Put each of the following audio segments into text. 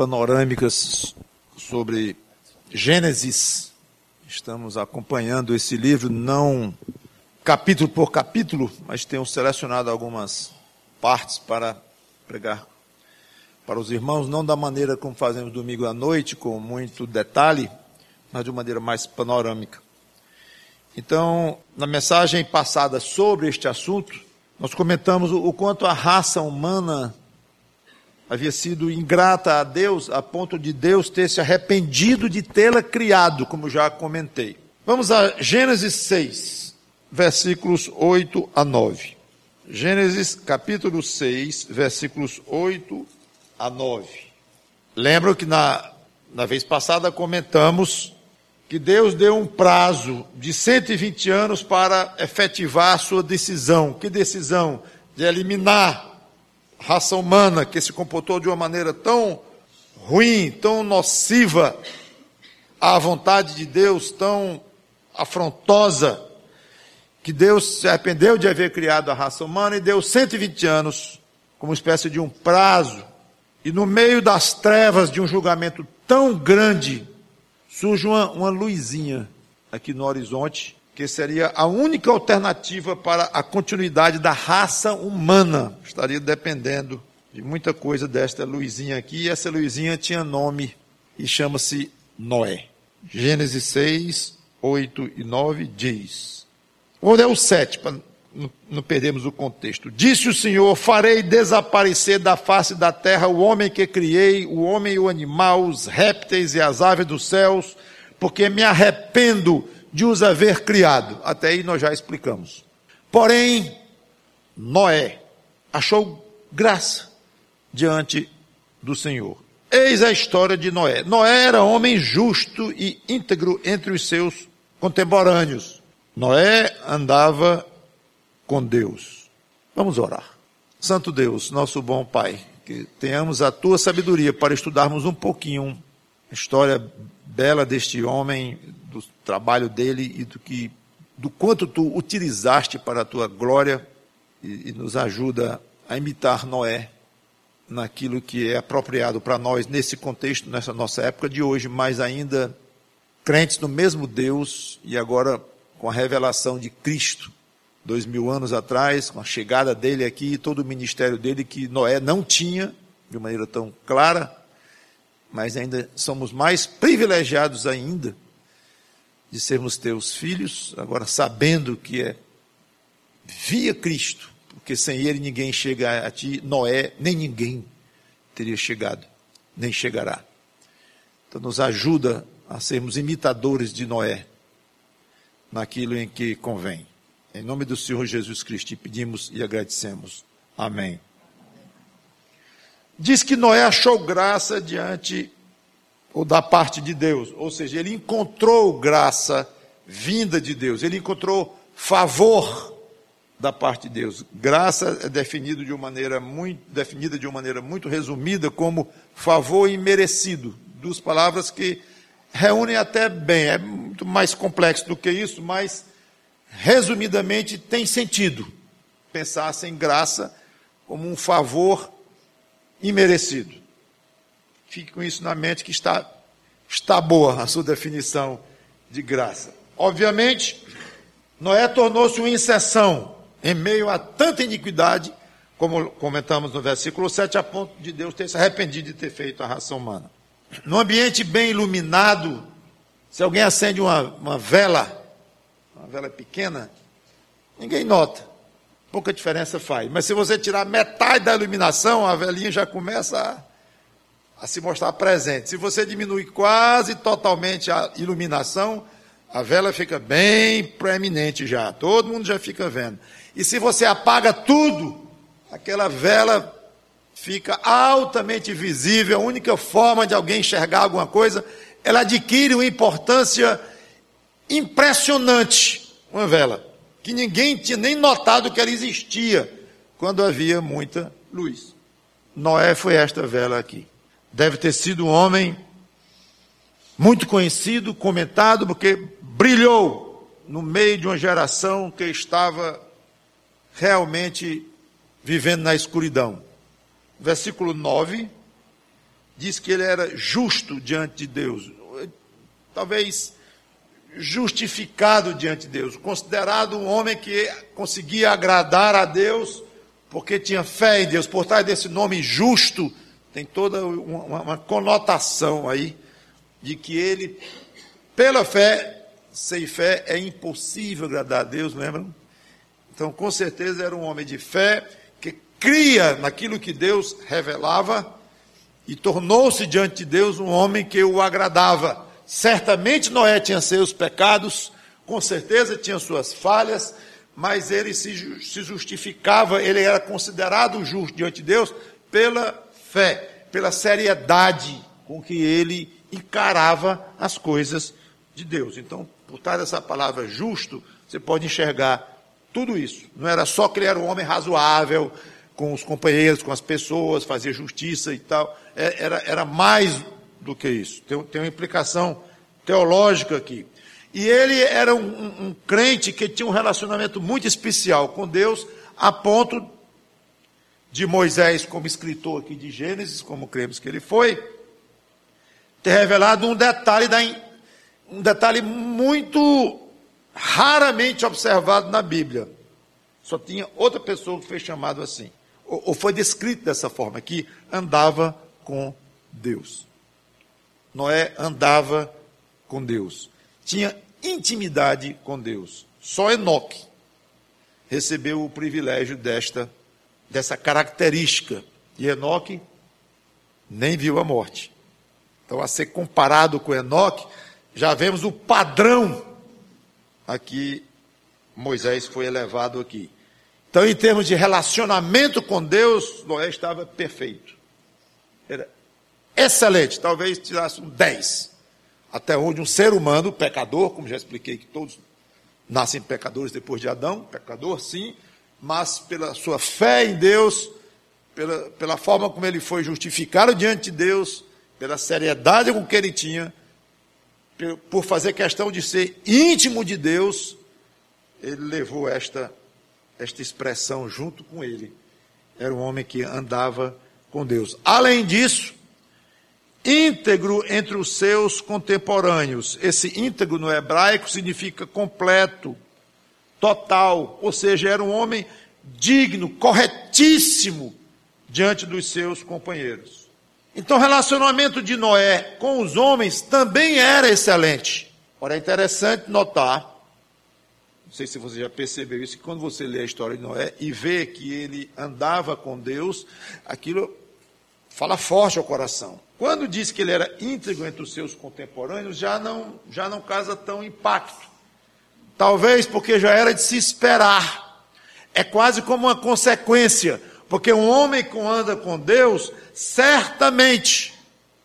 panorâmicas sobre Gênesis. Estamos acompanhando esse livro, não capítulo por capítulo, mas tenho selecionado algumas partes para pregar para os irmãos, não da maneira como fazemos domingo à noite, com muito detalhe, mas de uma maneira mais panorâmica. Então, na mensagem passada sobre este assunto, nós comentamos o quanto a raça humana havia sido ingrata a Deus, a ponto de Deus ter se arrependido de tê-la criado, como já comentei. Vamos a Gênesis 6, versículos 8 a 9. Gênesis capítulo 6, versículos 8 a 9. Lembro que na vez passada comentamos que Deus deu um prazo de 120 anos para efetivar a sua decisão. Que decisão? De eliminar a raça humana que se comportou de uma maneira tão ruim, tão nociva à vontade de Deus, tão afrontosa, que Deus se arrependeu de haver criado a raça humana e deu 120 anos como espécie de um prazo. E no meio das trevas de um julgamento tão grande, surge uma luzinha aqui no horizonte, que seria a única alternativa para a continuidade da raça humana. Estaria dependendo de muita coisa desta luzinha aqui, e essa luzinha tinha nome e chama-se Noé. Gênesis 6, 8 e 9 diz... Vou ler o 7, para não perdermos o contexto. Disse o Senhor: farei desaparecer da face da terra o homem que criei, o homem e o animal, os répteis e as aves dos céus, porque me arrependo de os haver criado. Até aí nós já explicamos. Porém, Noé achou graça diante do Senhor. Eis a história de Noé. Noé era homem justo e íntegro entre os seus contemporâneos. Noé andava com Deus. Vamos orar. Santo Deus, nosso bom Pai, que tenhamos a Tua sabedoria para estudarmos um pouquinho a história bela deste homem, do trabalho dele e do quanto Tu utilizaste para a Tua glória e nos ajuda a imitar Noé naquilo que é apropriado para nós nesse contexto, nessa nossa época de hoje, mas ainda crentes no mesmo Deus e agora com a revelação de Cristo, 2000 anos atrás, com a chegada dele aqui, todo o ministério dele que Noé não tinha, de maneira tão clara, mas ainda somos mais privilegiados ainda de sermos teus filhos, agora sabendo que é via Cristo, porque sem ele ninguém chega a ti, Noé, nem ninguém teria chegado, nem chegará. Então nos ajuda a sermos imitadores de Noé, naquilo em que convém. Em nome do Senhor Jesus Cristo, pedimos e agradecemos. Amém. Diz que Noé achou graça diante, ou da parte de Deus, ou seja, ele encontrou graça vinda de Deus, ele encontrou favor da parte de Deus. Graça é definida de uma maneira muito resumida como favor imerecido, duas palavras que reúnem até bem, é muito mais complexo do que isso, mas resumidamente tem sentido pensar em graça como um favor imerecido. Fique com isso na mente que está boa a sua definição de graça. Obviamente, Noé tornou-se uma exceção em meio a tanta iniquidade, como comentamos no versículo 7, a ponto de Deus ter se arrependido de ter feito a raça humana. Num ambiente bem iluminado, se alguém acende uma vela pequena, ninguém nota, pouca diferença faz. Mas se você tirar metade da iluminação, a velinha já começa a se mostrar presente. Se você diminui quase totalmente a iluminação, a vela fica bem proeminente já, todo mundo já fica vendo. E se você apaga tudo, aquela vela fica altamente visível, a única forma de alguém enxergar alguma coisa, ela adquire uma importância impressionante, uma vela, que ninguém tinha nem notado que ela existia, quando havia muita luz. Noé foi esta vela aqui. Deve ter sido um homem muito conhecido, comentado, porque brilhou no meio de uma geração que estava realmente vivendo na escuridão. Versículo 9 diz que ele era justo diante de Deus, talvez justificado diante de Deus, considerado um homem que conseguia agradar a Deus, porque tinha fé em Deus. Por trás desse nome justo, tem toda uma conotação aí, de que ele, pela fé, sem fé é impossível agradar a Deus, lembram? Então, com certeza, era um homem de fé, que cria naquilo que Deus revelava, e tornou-se diante de Deus um homem que o agradava. Certamente Noé tinha seus pecados, com certeza tinha suas falhas, mas ele se justificava, ele era considerado justo diante de Deus pela fé, pela seriedade com que ele encarava as coisas de Deus. Então, por trás dessa palavra justo, você pode enxergar tudo isso. Não era só que ele era um homem razoável com os companheiros, com as pessoas, fazia justiça e tal. Era mais do que isso. Tem uma implicação teológica aqui. E ele era um crente que tinha um relacionamento muito especial com Deus, a ponto de Moisés, como escritor aqui de Gênesis, como cremos que ele foi, ter revelado um detalhe muito raramente observado na Bíblia. Só tinha outra pessoa que foi chamado assim, ou foi descrito dessa forma, que andava com Deus. Noé andava com Deus, tinha intimidade com Deus. Só Enoque recebeu o privilégio dessa característica, e Enoque nem viu a morte. Então, a ser comparado com Enoque, já vemos o padrão aqui. Moisés foi elevado aqui. Então, em termos de relacionamento com Deus, Noé estava perfeito. Era excelente, talvez tirasse um 10. Até onde um ser humano, pecador, como já expliquei que todos nascem pecadores depois de Adão, pecador sim, mas pela sua fé em Deus, pela forma como ele foi justificado diante de Deus, pela seriedade com que ele tinha, por fazer questão de ser íntimo de Deus, ele levou esta expressão junto com ele. Era um homem que andava com Deus. Além disso, íntegro entre os seus contemporâneos. Esse íntegro no hebraico significa completo, total, ou seja, era um homem digno, corretíssimo diante dos seus companheiros. Então, o relacionamento de Noé com os homens também era excelente. Ora, é interessante notar, não sei se você já percebeu isso, que quando você lê a história de Noé e vê que ele andava com Deus, aquilo fala forte ao coração. Quando diz que ele era íntegro entre os seus contemporâneos, já não causa tão impacto. Talvez porque já era de se esperar. É quase como uma consequência, porque um homem que anda com Deus, certamente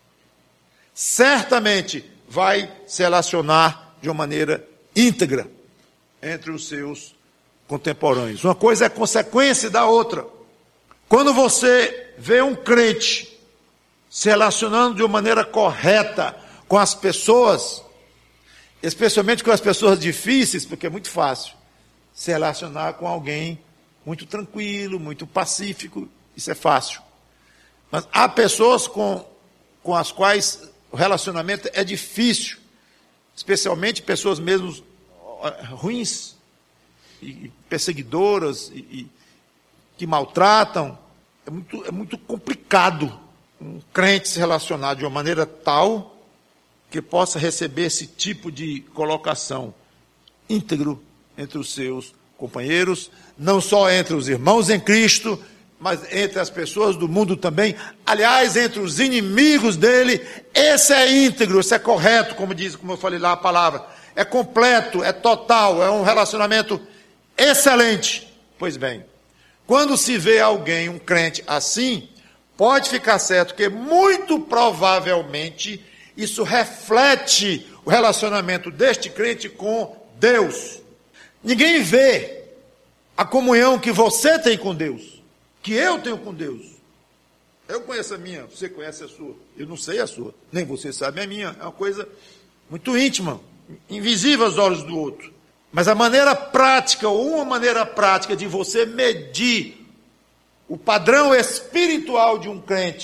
vai se relacionar de uma maneira íntegra entre os seus contemporâneos. Uma coisa é consequência da outra. Quando você vê um crente se relacionando de uma maneira correta com as pessoas, especialmente com as pessoas difíceis, porque é muito fácil se relacionar com alguém muito tranquilo, muito pacífico, isso é fácil. Mas há pessoas com as quais o relacionamento é difícil, especialmente pessoas mesmo ruins, e perseguidoras, e que maltratam. É muito complicado um crente se relacionar de uma maneira tal que possa receber esse tipo de colocação íntegro entre os seus companheiros, não só entre os irmãos em Cristo, mas entre as pessoas do mundo também. Aliás, entre os inimigos dele, esse é íntegro, esse é correto, como eu falei lá a palavra. É completo, é total, é um relacionamento excelente. Pois bem, quando se vê alguém, um crente assim, pode ficar certo que muito provavelmente isso reflete o relacionamento deste crente com Deus. Ninguém vê a comunhão que você tem com Deus, que eu tenho com Deus. Eu conheço a minha, você conhece a sua. Eu não sei a sua, nem você sabe a minha. É uma coisa muito íntima, invisível aos olhos do outro. Mas a maneira prática, ou uma maneira prática de você medir o padrão espiritual de um crente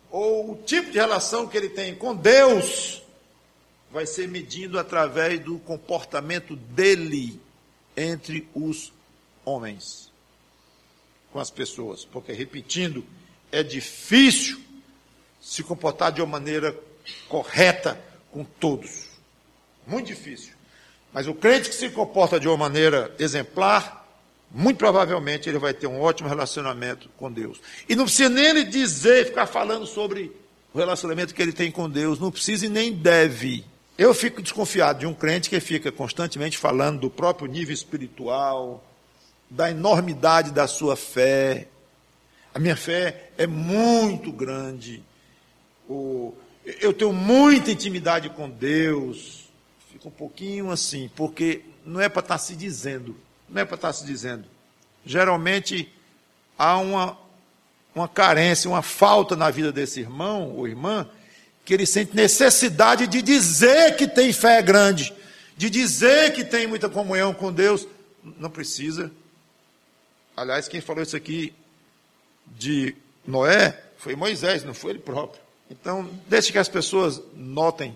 ou o tipo de relação que ele tem com Deus, vai ser medido através do comportamento dele entre os homens, com as pessoas. Porque, repetindo, é difícil se comportar de uma maneira correta com todos. Muito difícil. Mas o crente que se comporta de uma maneira exemplar, muito provavelmente ele vai ter um ótimo relacionamento com Deus. E não precisa nem ele dizer, ficar falando sobre o relacionamento que ele tem com Deus. Não precisa e nem deve. Eu fico desconfiado de um crente que fica constantemente falando do próprio nível espiritual, da enormidade da sua fé. A minha fé é muito grande. Eu tenho muita intimidade com Deus. Fica um pouquinho assim, porque não é para estar se dizendo. Não é para estar se dizendo. Geralmente há uma carência, uma falta na vida desse irmão ou irmã, que ele sente necessidade de dizer que tem fé grande, de dizer que tem muita comunhão com Deus. Não precisa. Aliás, quem falou isso aqui de Noé foi Moisés, não foi ele próprio. Então, deixe que as pessoas notem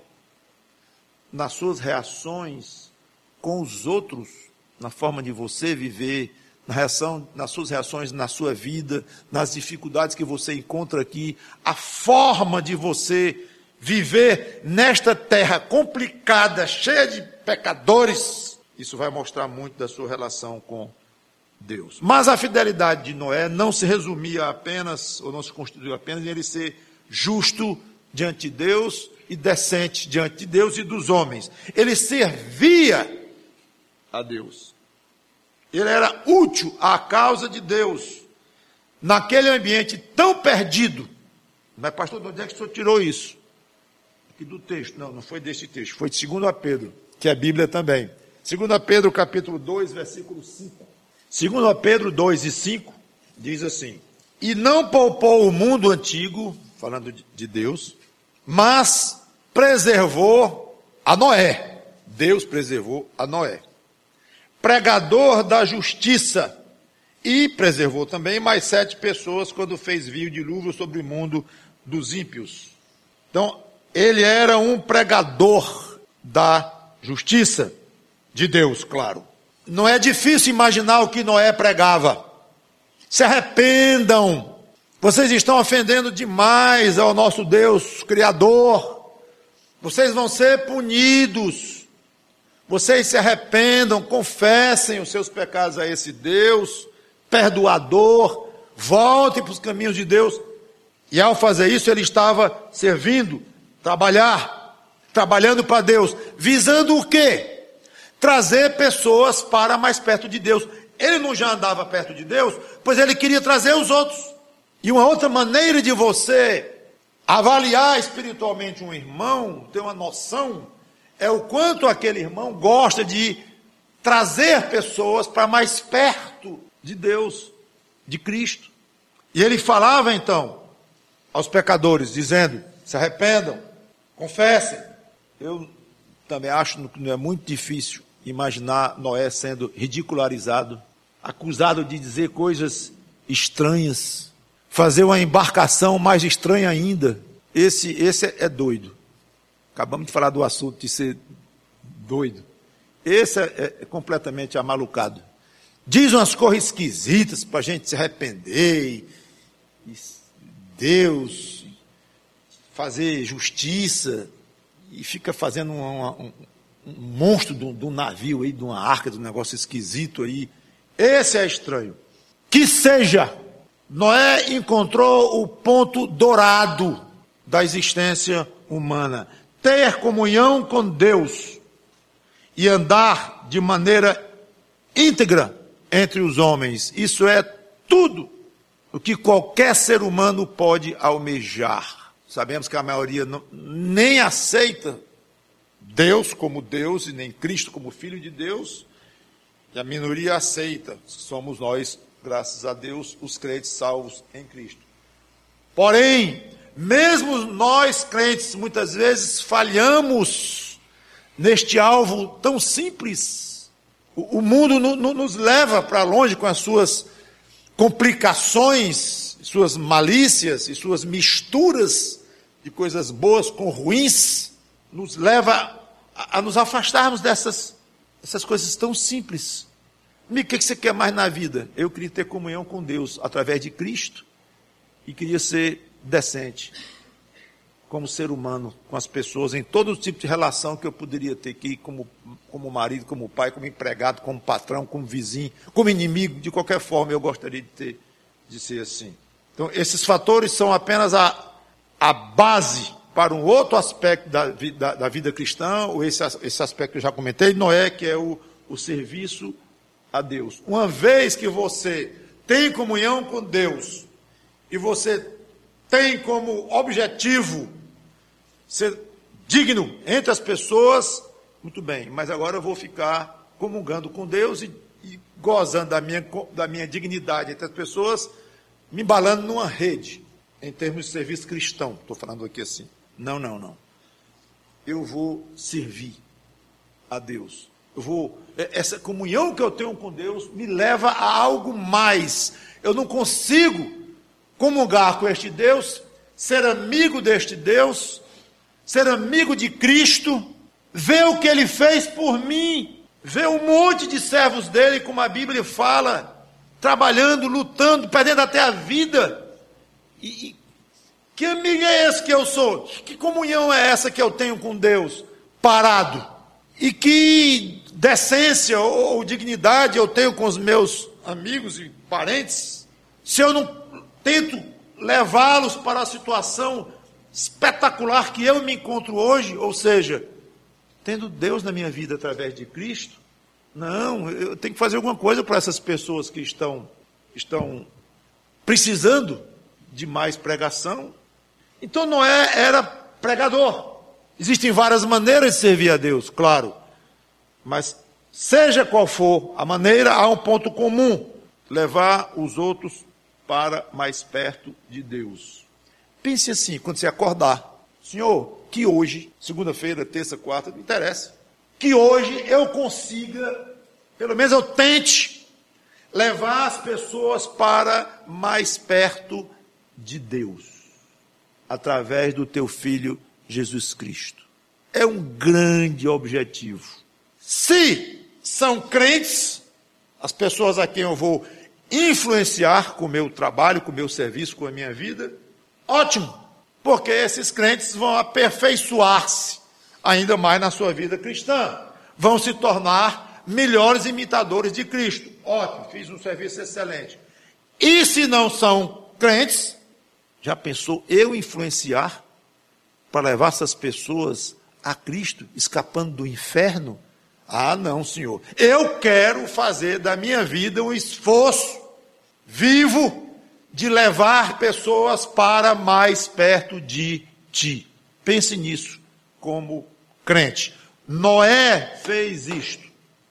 nas suas reações com os outros, na forma de você viver, nas suas reações na sua vida, nas dificuldades que você encontra aqui, a forma de você viver nesta terra complicada, cheia de pecadores. Isso vai mostrar muito da sua relação com Deus. Mas a fidelidade de Noé não se resumia apenas, ou não se constituiu apenas em ele ser justo diante de Deus e decente diante de Deus e dos homens. Ele servia a Deus. Ele era útil à causa de Deus. Naquele ambiente tão perdido. Mas, pastor, de onde é que o senhor tirou isso? Aqui do texto. Não foi deste texto. Foi de 2 Pedro, que é a Bíblia também. 2 Pedro, capítulo 2, versículo 5. 2 Pedro 2 e 5, diz assim: E não poupou o mundo antigo, falando de Deus, mas preservou a Noé. Deus preservou a Noé. Pregador da justiça, e preservou também mais 7 pessoas quando fez vir o dilúvio sobre o mundo dos ímpios. Então, ele era um pregador da justiça de Deus, claro. Não é difícil imaginar o que Noé pregava. Se arrependam, vocês estão ofendendo demais ao nosso Deus Criador. Vocês vão ser punidos. Vocês se arrependam, confessem os seus pecados a esse Deus perdoador, voltem para os caminhos de Deus. E ao fazer isso, ele estava servindo, trabalhando para Deus, visando o quê? Trazer pessoas para mais perto de Deus. Ele não já andava perto de Deus, pois ele queria trazer os outros. E uma outra maneira de você avaliar espiritualmente um irmão, ter uma noção, é o quanto aquele irmão gosta de trazer pessoas para mais perto de Deus, de Cristo. E ele falava então aos pecadores, dizendo: se arrependam, confessem. Eu também acho que não é muito difícil imaginar Noé sendo ridicularizado, acusado de dizer coisas estranhas, fazer uma embarcação mais estranha ainda. Esse é doido. Acabamos de falar do assunto de ser doido. Esse é completamente amalucado. Diz umas coisas esquisitas para a gente se arrepender, e Deus fazer justiça, e fica fazendo um monstro de um navio aí, de uma arca, de um negócio esquisito aí. Esse é estranho. Que seja, Noé encontrou o ponto dourado da existência humana. Ter comunhão com Deus e andar de maneira íntegra entre os homens. Isso é tudo o que qualquer ser humano pode almejar. Sabemos que a maioria nem aceita Deus como Deus e nem Cristo como Filho de Deus. E a minoria aceita. Somos nós, graças a Deus, os crentes salvos em Cristo. Porém, mesmo nós crentes, muitas vezes falhamos neste alvo tão simples. O mundo nos leva para longe com as suas complicações suas malícias e suas misturas de coisas boas com ruins, nos leva a nos afastarmos dessas coisas tão simples. Amigo, o que você quer mais na vida? Eu queria ter comunhão com Deus através de Cristo e queria ser decente como ser humano com as pessoas, em todo tipo de relação que eu poderia ter aqui, como marido, como pai, como empregado, como patrão, como vizinho, como inimigo, de qualquer forma eu gostaria de ser assim. Então, esses fatores são apenas a base para um outro aspecto da vida cristã, ou esse aspecto que eu já comentei, Noé, que é o serviço a Deus. Uma vez que você tem comunhão com Deus, e você tem como objetivo ser digno entre as pessoas, muito bem, mas agora eu vou ficar comungando com Deus e gozando da minha dignidade entre as pessoas, me embalando numa rede, em termos de serviço cristão, estou falando aqui assim. Não. Eu vou servir a Deus. Essa comunhão que eu tenho com Deus me leva a algo mais. Eu não consigo comungar com este Deus, ser amigo deste Deus, ser amigo de Cristo, ver o que Ele fez por mim, ver um monte de servos dele, como a Bíblia fala, trabalhando, lutando, perdendo até a vida. E que amigo é esse que eu sou? Que comunhão é essa que eu tenho com Deus? Parado. E que decência ou dignidade eu tenho com os meus amigos e parentes, se eu não tento levá-los para a situação espetacular que eu me encontro hoje, ou seja, tendo Deus na minha vida através de Cristo? Não, eu tenho que fazer alguma coisa para essas pessoas que estão precisando de mais pregação. Então Noé era pregador. Existem várias maneiras de servir a Deus, claro, mas seja qual for a maneira, há um ponto comum: levar os outros para mais perto de Deus. Pense assim, quando você acordar: Senhor, que hoje, segunda-feira, terça, quarta, não interessa, que hoje eu consiga, pelo menos eu tente, levar as pessoas para mais perto de Deus, através do teu Filho Jesus Cristo. É um grande objetivo. Se são crentes, as pessoas a quem eu vou influenciar com o meu trabalho, com o meu serviço, com a minha vida, ótimo, porque esses crentes vão aperfeiçoar-se ainda mais na sua vida cristã, vão se tornar melhores imitadores de Cristo. Ótimo, fiz um serviço excelente. E se não são crentes, já pensou eu influenciar para levar essas pessoas a Cristo, escapando do inferno? Ah, não, Senhor. Eu quero fazer da minha vida um esforço vivo de levar pessoas para mais perto de Ti. Pense nisso como crente. Noé fez isto,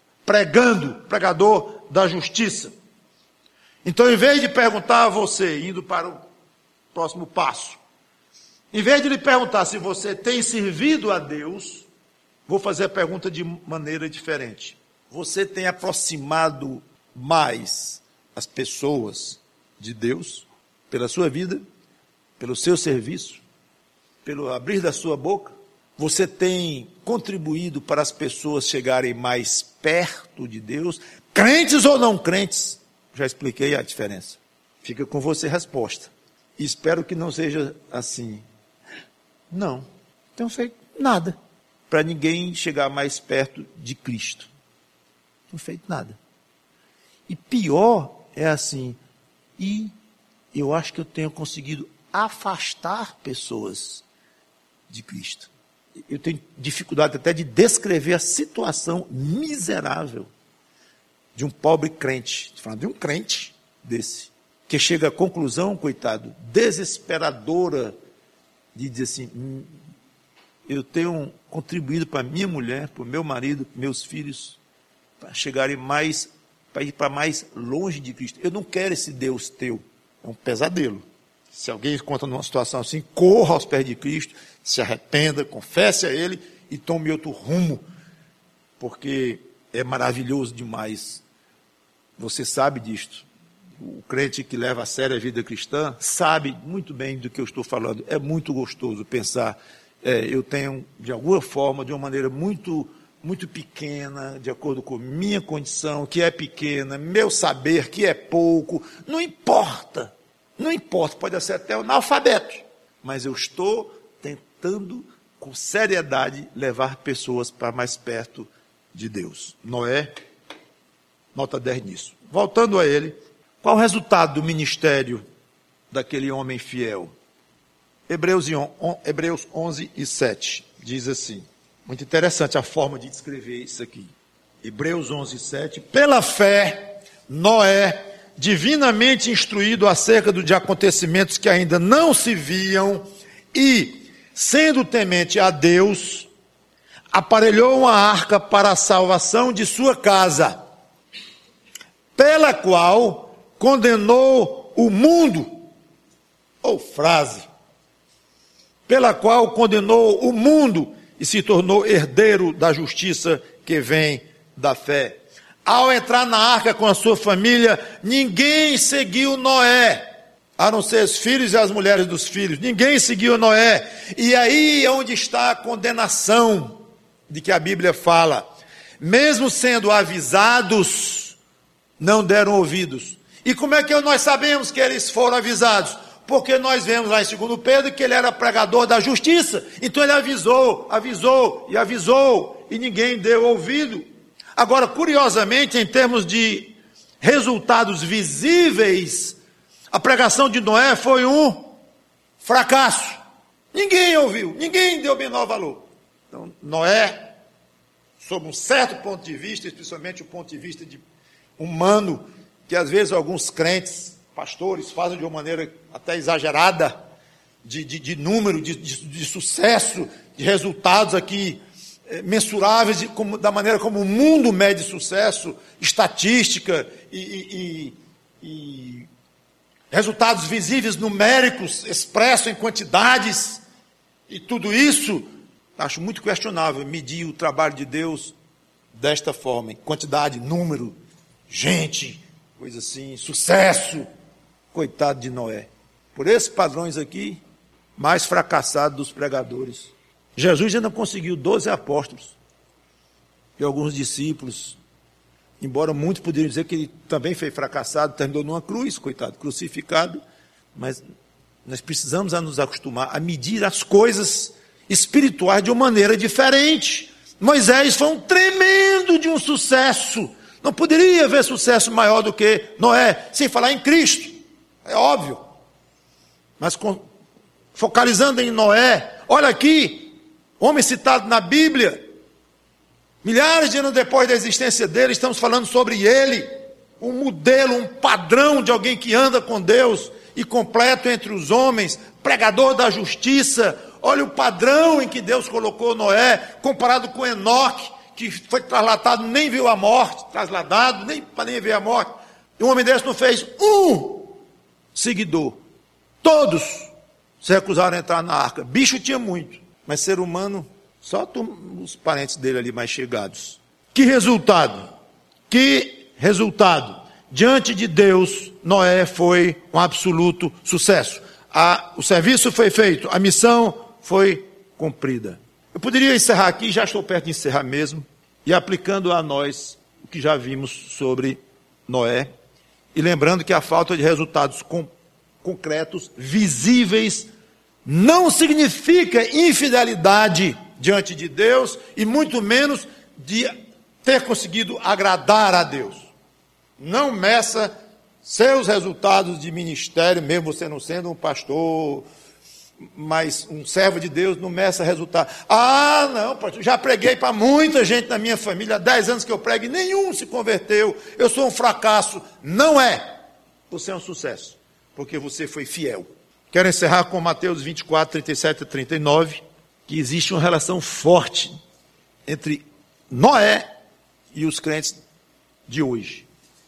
pregador da justiça. Então, em vez de perguntar a você, indo para o próximo passo, em vez de lhe perguntar se você tem servido a Deus, vou fazer a pergunta de maneira diferente. Você tem aproximado mais as pessoas de Deus pela sua vida, pelo seu serviço, pelo abrir da sua boca? Você tem contribuído para as pessoas chegarem mais perto de Deus, crentes ou não crentes? Já expliquei a diferença. Fica com você a resposta. E espero que não seja assim. Não tenho feito nada para ninguém chegar mais perto de Cristo. Não tenho feito nada. E pior é assim, e eu acho que eu tenho conseguido afastar pessoas de Cristo. Eu tenho dificuldade até de descrever a situação miserável de um pobre crente, falando de um crente desse, que chega à conclusão, coitado, desesperadora, de dizer assim: eu tenho contribuído para minha mulher, para o meu marido, para meus filhos, para chegarem mais, para ir para mais longe de Cristo. Eu não quero esse Deus teu. É um pesadelo. Se alguém encontra numa situação assim, corra aos pés de Cristo, se arrependa, confesse a Ele e tome outro rumo, porque é maravilhoso demais. Você sabe disto. o crente que leva a sério a vida cristã sabe muito bem do que eu estou falando. É muito gostoso pensar, eu tenho, de alguma forma, de uma maneira muito pequena, de acordo com minha condição, que é pequena, meu saber, que é pouco, não importa, pode ser até analfabeto, mas eu estou tentando, com seriedade, levar pessoas para mais perto de Deus. Noé, nota 10 nisso. Voltando a ele, qual o resultado do ministério daquele homem fiel? Hebreus 11:7 diz assim, muito interessante a forma de descrever isso aqui. Hebreus 11:7, pela fé, Noé, divinamente instruído acerca de acontecimentos que ainda não se viam e, sendo temente a Deus, aparelhou uma arca para a salvação de sua casa, pela qual condenou o mundo, pela qual condenou o mundo e se tornou herdeiro da justiça que vem da fé. Ao entrar na arca com a sua família, ninguém seguiu Noé, a não ser os filhos e as mulheres dos filhos. Ninguém seguiu Noé. E aí é onde está a condenação de que a Bíblia fala. Mesmo sendo avisados, não deram ouvidos. E como é que nós sabemos que eles foram avisados? Porque nós vemos lá em 2 Pedro que ele era pregador da justiça. Então ele avisou, e ninguém deu ouvido. Agora, curiosamente, em termos de resultados visíveis, a pregação de Noé foi um fracasso. Ninguém ouviu, ninguém deu menor valor. Então, Noé, sob um certo ponto de vista, especialmente o ponto de vista humano, que às vezes alguns crentes, pastores, fazem de uma maneira até exagerada, de número, de sucesso, de resultados aqui mensuráveis, da maneira como o mundo mede sucesso, estatística e resultados visíveis, numéricos, expressos em quantidades, e tudo isso, acho muito questionável medir o trabalho de Deus desta forma, em quantidade, número, gente, coisa assim, sucesso. Coitado de Noé. Por esses padrões aqui, mais fracassado dos pregadores. Jesus ainda conseguiu 12 apóstolos e alguns discípulos, embora muitos poderiam dizer que ele também foi fracassado, terminou numa cruz, coitado, crucificado, mas nós precisamos nos acostumar a medir as coisas espirituais de uma maneira diferente. Moisés foi um tremendo de um sucesso, não poderia haver sucesso maior do que Noé, sem falar em Cristo, é óbvio, mas focalizando em Noé, olha aqui, homem citado na Bíblia, milhares de anos depois da existência dele, estamos falando sobre ele, um modelo, um padrão de alguém que anda com Deus e completo entre os homens, pregador da justiça. Olha o padrão em que Deus colocou Noé, comparado com Enoque, que foi trasladado, nem viu a morte, nem ver a morte. E um homem desse não fez um seguidor. Todos se recusaram a entrar na arca. Bicho tinha muito, mas ser humano, só os parentes dele ali mais chegados. Que resultado? Diante de Deus, Noé foi um absoluto sucesso. O serviço foi feito, a missão foi cumprida. Eu poderia encerrar aqui, já estou perto de encerrar mesmo, e aplicando a nós o que já vimos sobre Noé, e lembrando que a falta de resultados concretos, visíveis, não significa infidelidade diante de Deus, e muito menos de ter conseguido agradar a Deus. Não meça seus resultados de ministério, mesmo você não sendo um pastor, mas um servo de Deus, não meça resultado. Não, pastor, já preguei para muita gente na minha família, há 10 anos que eu prego e nenhum se converteu, eu sou um fracasso. Não é. Você é um sucesso, porque você foi fiel. Quero encerrar com Mateus 24, 37 e 39, que existe uma relação forte entre Noé e os crentes de hoje.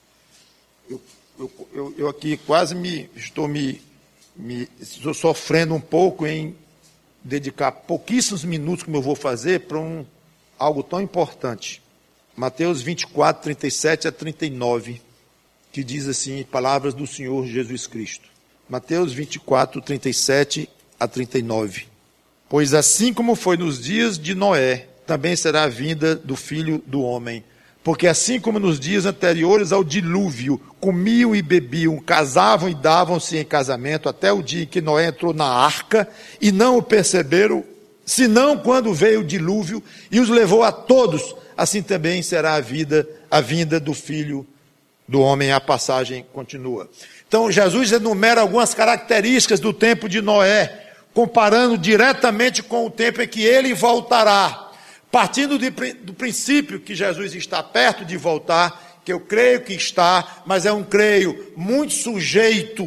Eu aqui quase estou sofrendo um pouco em dedicar pouquíssimos minutos, como eu vou fazer, para algo tão importante. Mateus 24, 37 a 39. que diz assim, palavras do Senhor Jesus Cristo. Mateus 24, 37 a 39. Pois assim como foi nos dias de Noé, também será a vinda do Filho do Homem. Porque assim como nos dias anteriores ao dilúvio, comiam e bebiam, casavam e davam-se em casamento, até o dia em que Noé entrou na arca, e não o perceberam, senão quando veio o dilúvio e os levou a todos, assim também será a vinda do Filho do Homem. A passagem continua. Então Jesus enumera algumas características do tempo de Noé, comparando diretamente com o tempo em que ele voltará. Partindo do princípio que Jesus está perto de voltar, que eu creio que está, mas é um creio muito sujeito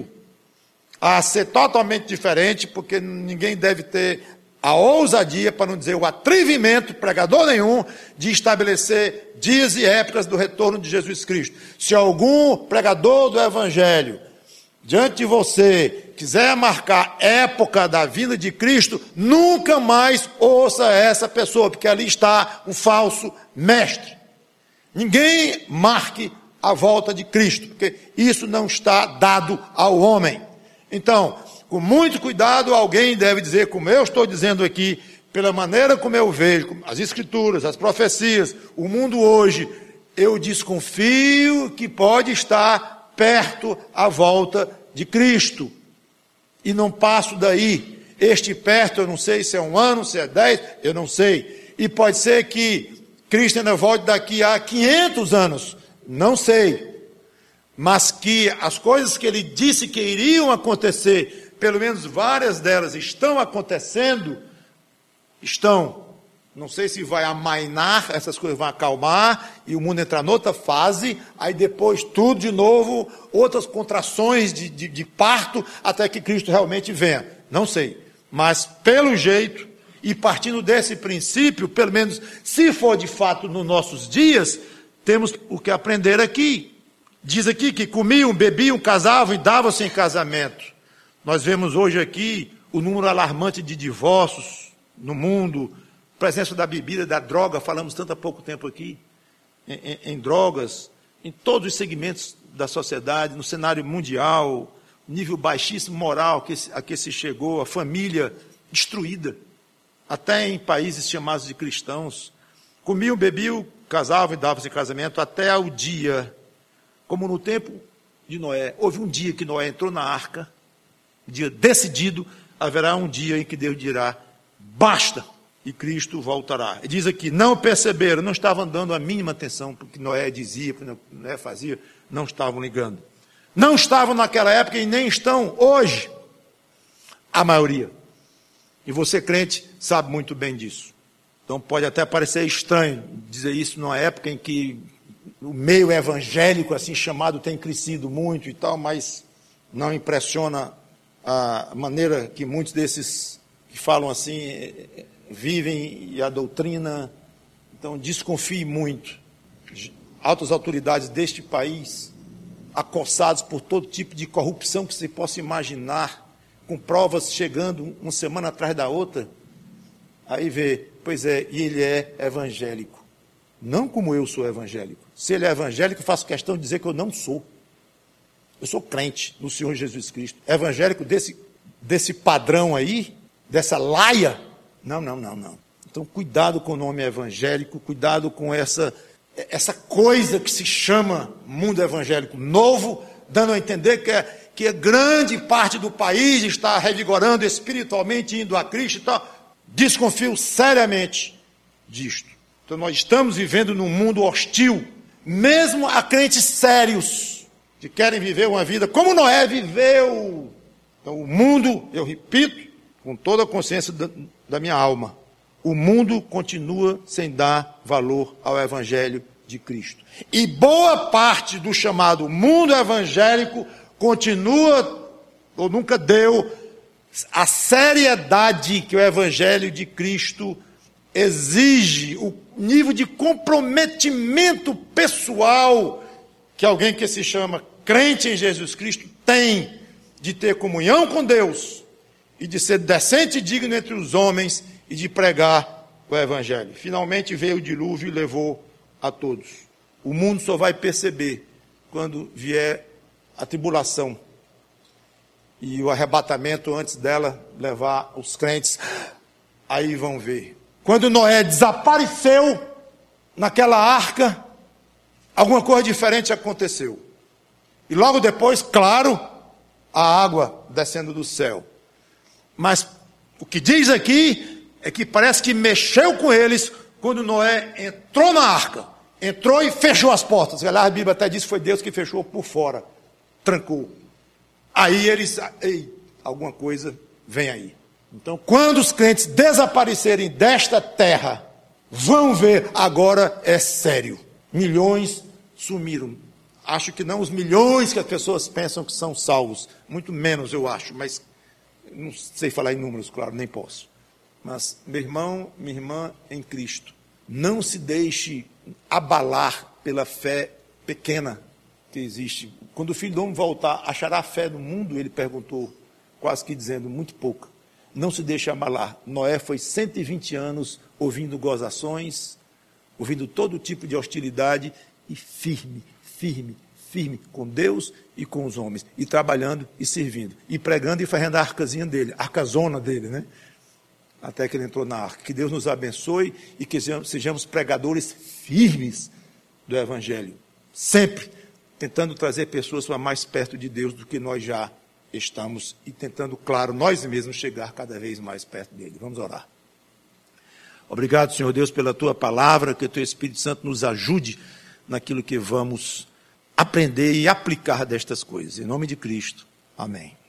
a ser totalmente diferente, porque ninguém deve ter a ousadia, para não dizer o atrevimento, pregador nenhum, de estabelecer dias e épocas do retorno de Jesus Cristo. Se algum pregador do Evangelho, diante de você, quiser marcar época da vinda de Cristo, nunca mais ouça essa pessoa, porque ali está um falso mestre. Ninguém marque a volta de Cristo, porque isso não está dado ao homem. Então, com muito cuidado, alguém deve dizer, como eu estou dizendo aqui, pela maneira como eu vejo, as Escrituras, as profecias, o mundo hoje, eu desconfio que pode estar perto a volta de Cristo. E não passo daí. Este perto, eu não sei se é 1 ano, se é 10, eu não sei. E pode ser que Cristo ainda volte daqui a 500 anos, não sei. Mas que as coisas que ele disse que iriam acontecer, pelo menos várias delas estão acontecendo, estão. Não sei se vai amainar, essas coisas vão acalmar, e o mundo entrar noutra fase, aí depois tudo de novo, outras contrações de parto, até que Cristo realmente venha. Não sei. Mas, pelo jeito, e partindo desse princípio, pelo menos, se for de fato nos nossos dias, temos o que aprender aqui. Diz aqui que comiam, bebiam, casavam e davam-se em casamento. Nós vemos hoje aqui o número alarmante de divórcios no mundo, presença da bebida, da droga, falamos tanto há pouco tempo aqui, em drogas, em todos os segmentos da sociedade, no cenário mundial, nível baixíssimo moral a que se chegou, a família destruída, até em países chamados de cristãos. Comiam, bebiam, casavam e davam-se em casamento, até ao dia, como no tempo de Noé. Houve um dia que Noé entrou na arca, um dia decidido, haverá um dia em que Deus dirá, basta! E Cristo voltará. E diz aqui, não perceberam, não estavam dando a mínima atenção para o que Noé dizia, para o que Noé fazia, não estavam ligando. Não estavam naquela época e nem estão hoje, a maioria. E você, crente, sabe muito bem disso. Então pode até parecer estranho dizer isso numa época em que o meio evangélico, assim chamado, tem crescido muito e tal, mas não impressiona a maneira que muitos desses que falam assim vivem e a doutrina. Então desconfie muito. Altas autoridades deste país, acossados por todo tipo de corrupção que você possa imaginar, com provas chegando uma semana atrás da outra, aí vê, pois é, e ele é evangélico. Não como eu sou evangélico. Se ele é evangélico, eu faço questão de dizer que eu não sou. Eu sou crente no Senhor Jesus Cristo. Evangélico desse padrão aí, dessa laia, não. Então, cuidado com o nome evangélico, cuidado com essa coisa que se chama mundo evangélico novo, dando a entender que a grande parte do país está revigorando espiritualmente, indo a Cristo e tal. Desconfio seriamente disto. Então, nós estamos vivendo num mundo hostil, mesmo a crentes sérios, que querem viver uma vida como Noé viveu. Então, o mundo, eu repito, com toda a consciência da minha alma, o mundo continua sem dar valor ao Evangelho de Cristo. E boa parte do chamado mundo evangélico continua, ou nunca deu, a seriedade que o Evangelho de Cristo exige, o nível de comprometimento pessoal que alguém que se chama crente em Jesus Cristo tem de ter comunhão com Deus e de ser decente e digno entre os homens e de pregar o Evangelho. Finalmente veio o dilúvio e levou a todos. O mundo só vai perceber quando vier a tribulação e o arrebatamento antes dela levar os crentes, aí vão ver. Quando Noé desapareceu naquela arca, alguma coisa diferente aconteceu. E logo depois, claro, a água descendo do céu. Mas o que diz aqui é que parece que mexeu com eles quando Noé entrou na arca. Entrou e fechou as portas. Aliás, a Bíblia até diz que foi Deus que fechou por fora. Trancou. Aí eles... Ei, alguma coisa vem aí. Então, quando os crentes desaparecerem desta terra, vão ver, agora é sério. Milhões sumiram. Acho que não os milhões que as pessoas pensam que são salvos. Muito menos, eu acho. Mas não sei falar em números, claro, nem posso. Mas, meu irmão, minha irmã em Cristo, não se deixe abalar pela fé pequena que existe. Quando o Filho do Homem voltar, achará fé no mundo? Ele perguntou, quase que dizendo, muito pouca. Não se deixe abalar. Noé foi 120 anos ouvindo gozações, ouvindo todo tipo de hostilidade e firme com Deus e com os homens, e trabalhando e servindo, e pregando e fazendo a arcazinha dele, a arcazona dele, né? Até que ele entrou na arca. Que Deus nos abençoe e que sejamos pregadores firmes do Evangelho, sempre tentando trazer pessoas para mais perto de Deus do que nós já estamos, e tentando, claro, nós mesmos chegar cada vez mais perto dele. Vamos orar. Obrigado, Senhor Deus, pela tua palavra, que o teu Espírito Santo nos ajude naquilo que vamos aprender e aplicar destas coisas. Em nome de Cristo. Amém.